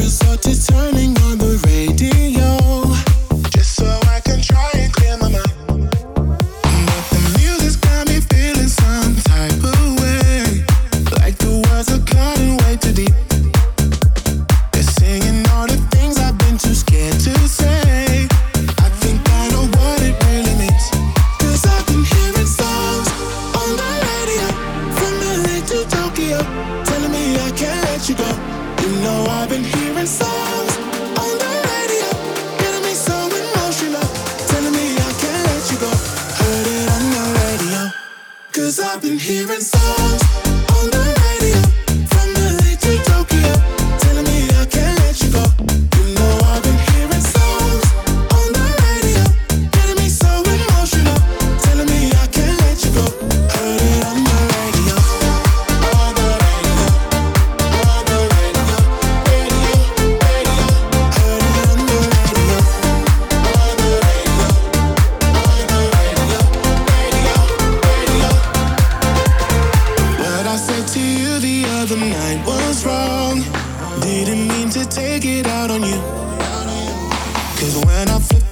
resort to turning on the radio just so I can try and clear my mind. But the music's got me feeling some type of way, like the words are cutting way too deep. They're singing all the things I've been too scared to say. I think I know what it really means, 'cause I've been hearing songs on the radio from LA to Tokyo, telling me I can't let you go. You know I've been hearing songs on the radio, getting me so emotional, telling me I can't let you go. Heard it on the radio, 'cause I've been hearing songs on the radio from LA to Tokyo, telling me I can't let you go. You know I've been hearing songs on the radio, getting me so emotional, telling me I can't let you go. Heard it on the radio, on the radio, on the radio, radio, radio. Heard it on the radio, on the radio, on the radio, radio, radio. What I said to you the other night was wrong. Didn't mean to take it out on you, 'cause when I flip